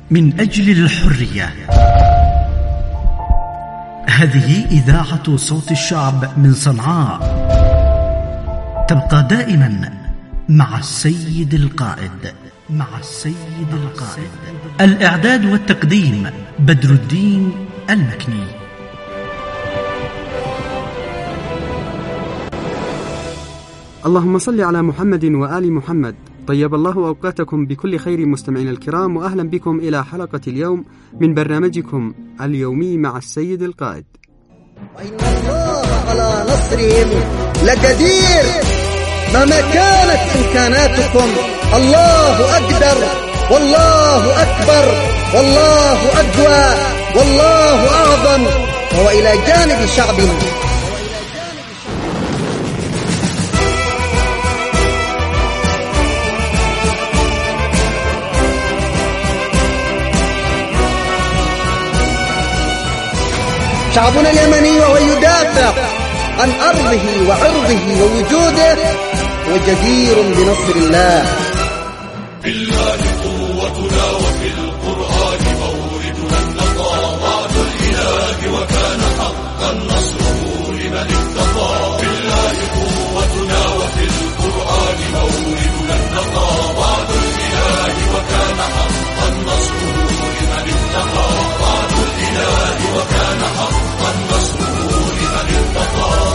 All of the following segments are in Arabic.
من أجل الحرية. هذه إذاعة صوت الشعب من صنعاء، تبقى دائما مع السيد القائد. الإعداد والتقديم بدر الدين المكني. اللهم صل على محمد وآل محمد. طيب الله أوقاتكم بكل خير مستمعين الكرام، وأهلا بكم إلى حلقة اليوم من برنامجكم اليومي مع السيد القائد. وإن الله على نصرهم لقدير. مهما كانت إمكاناتكم الله أقدر، والله أكبر، والله أقوى، والله أعظم، وهو إلى جانب شعبنا. شعبنا اليمني وهو يدافع عن أرضه وعرضه ووجوده وجدير بنصر الله. بالله قوتنا وفي القرآن موردنا النقى، وعد الإله وكان حقا نصره لمن اتقى. بالله قوتنا وفي القرآن موردنا النقى، وعد الإله وكان حقا نصره لمن اتقى. وعد الإله وكان حقا نصره لمن اتقى.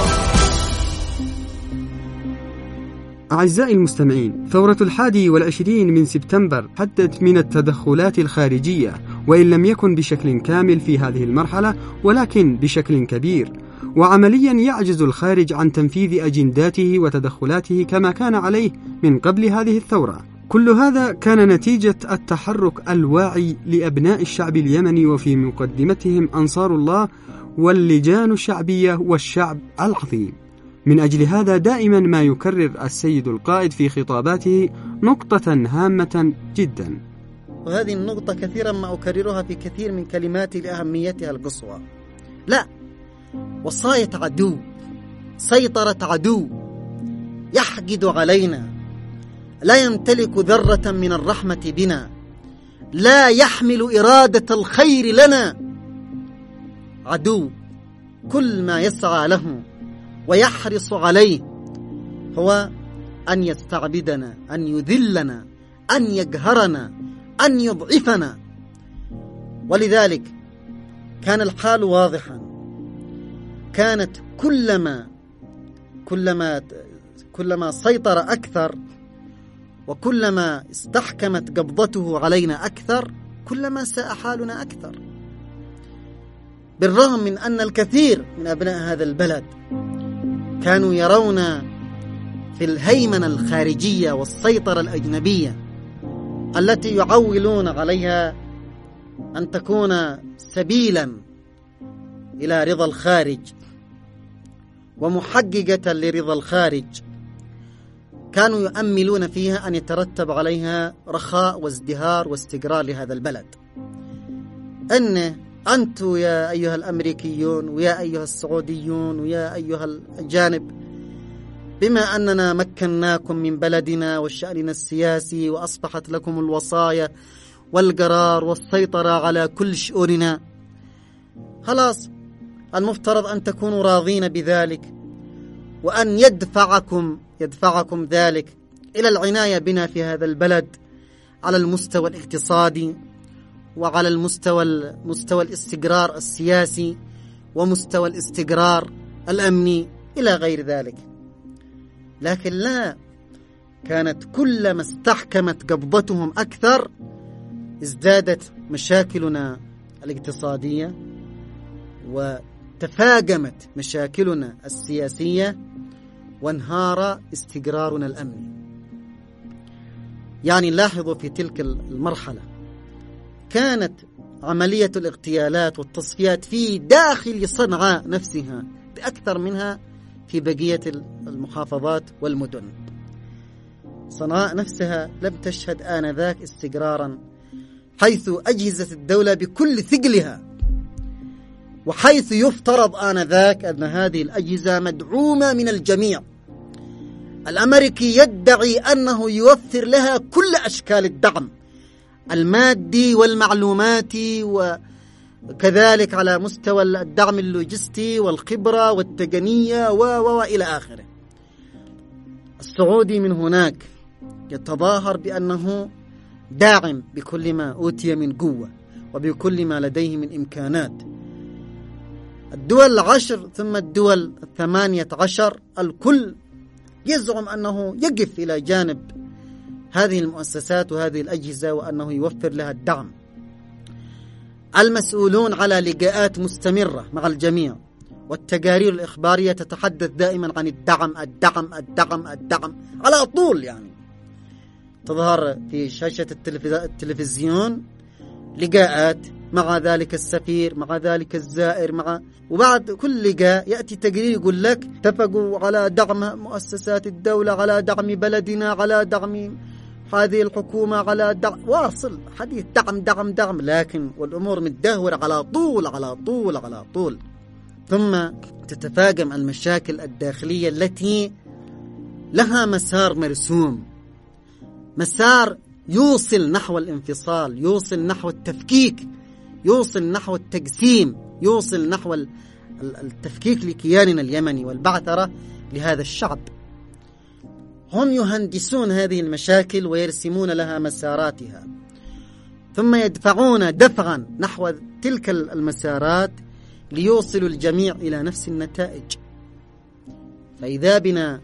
أعزائي المستمعين، ثورة 21 من سبتمبر حدت من التدخلات الخارجية، وإن لم يكن بشكل كامل في هذه المرحلة ولكن بشكل كبير، وعمليا يعجز الخارج عن تنفيذ أجنداته وتدخلاته كما كان عليه من قبل هذه الثورة. كل هذا كان نتيجة التحرك الواعي لأبناء الشعب اليمني، وفي مقدمتهم أنصار الله واللجان الشعبية والشعب العظيم. من أجل هذا دائما ما يكرر السيد القائد في خطاباته نقطة هامة جدا، وهذه النقطة كثيرا ما أكررها في كثير من كلماتي لأهميتها القصوى. لا، وصاية عدو، سيطرة عدو يحقد علينا، لا يمتلك ذرة من الرحمة بنا، لا يحمل إرادة الخير لنا. عدو كل ما يسعى له ويحرص عليه هو أن يستعبدنا، أن يذلنا، أن يقهرنا، أن يضعفنا. ولذلك كان الحال واضحا، كانت كلما سيطر أكثر وكلما استحكمت قبضته علينا أكثر كلما ساء حالنا أكثر. بالرغم من أن الكثير من أبناء هذا البلد كانوا يرون في الهيمنة الخارجية والسيطرة الأجنبية التي يعولون عليها أن تكون سبيلا إلى رضا الخارج ومحققة لرضا الخارج، كانوا يؤملون فيها أن يترتب عليها رخاء وازدهار واستقرار لهذا البلد. أنتم يا أيها الأمريكيون ويا أيها السعوديون ويا أيها الأجانب، بما أننا مكناكم من بلدنا وشأننا السياسي وأصبحت لكم الوصايا والقرار والسيطرة على كل شؤوننا، خلاص المفترض أن تكونوا راضين بذلك، وأن يدفعكم ذلك إلى العناية بنا في هذا البلد على المستوى الاقتصادي، وعلى مستوى الاستقرار السياسي، ومستوى الاستقرار الأمني إلى غير ذلك. لكن لا، كانت كلما استحكمت قبضتهم أكثر ازدادت مشاكلنا الاقتصادية، وتفاقمت مشاكلنا السياسية، وانهار استقرارنا الأمني. يعني لاحظوا في تلك المرحلة كانت عملية الاغتيالات والتصفيات في داخل صنعاء نفسها بأكثر منها في بقية المحافظات والمدن. صنعاء نفسها لم تشهد آنذاك استقرارا، حيث أجهزة الدولة بكل ثقلها، وحيث يفترض آنذاك أن هذه الأجهزة مدعومة من الجميع. الأمريكي يدعي أنه يوفر لها كل أشكال الدعم المادي والمعلوماتي، وكذلك على مستوى الدعم اللوجستي والخبرة والتقنية وإلى آخره. السعودي من هناك يتظاهر بأنه داعم بكل ما أوتي من قوة وبكل ما لديه من إمكانات. الدول 10 ثم الدول 18 الكل يزعم أنه يقف إلى جانب هذه المؤسسات وهذه الأجهزة وأنه يوفر لها الدعم. المسؤولون على لقاءات مستمرة مع الجميع، والتقارير الإخبارية تتحدث دائما عن الدعم الدعم الدعم الدعم على طول. يعني تظهر في شاشة التلفزيون لقاءات مع ذلك السفير، مع ذلك الزائر، وبعد كل لقاء يأتي تقرير يقول لك اتفقوا على دعم مؤسسات الدولة، على دعم بلدنا، على دعم هذه الحكومة، على دعم، واصل حديث دعم دعم دعم، لكن والأمور متدهورة على طول على طول على طول. ثم تتفاقم المشاكل الداخلية التي لها مسار مرسوم، مسار يوصل نحو الانفصال، يوصل نحو التفكيك، يوصل نحو التقسيم، يوصل نحو التفكيك لكياننا اليمني والبعثرة لهذا الشعب. هم يهندسون هذه المشاكل ويرسمون لها مساراتها، ثم يدفعون دفعا نحو تلك المسارات ليوصلوا الجميع إلى نفس النتائج. فإذا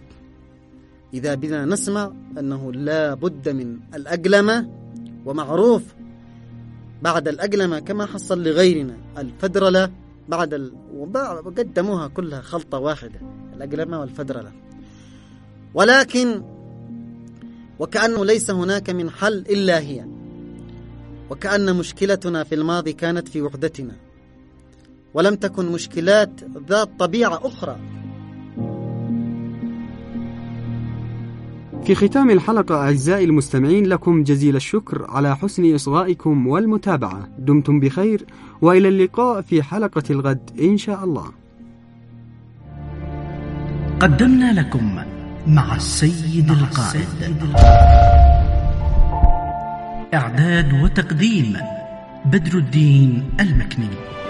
بنا نسمع أنه لا بد من الأقلمة، ومعروف بعد الأقلمة كما حصل لغيرنا الفدرلة، وقدموها كلها خلطة واحدة، الأقلمة والفدرلة، ولكن وكأنه ليس هناك من حل إلا هي، وكأن مشكلتنا في الماضي كانت في وحدتنا ولم تكن مشكلات ذات طبيعة أخرى. في ختام الحلقة أعزائي المستمعين، لكم جزيل الشكر على حسن إصغائكم والمتابعة. دمتم بخير، وإلى اللقاء في حلقة الغد إن شاء الله. قدمنا لكم مع السيد القائد. إعداد وتقديم بدر الدين المكني.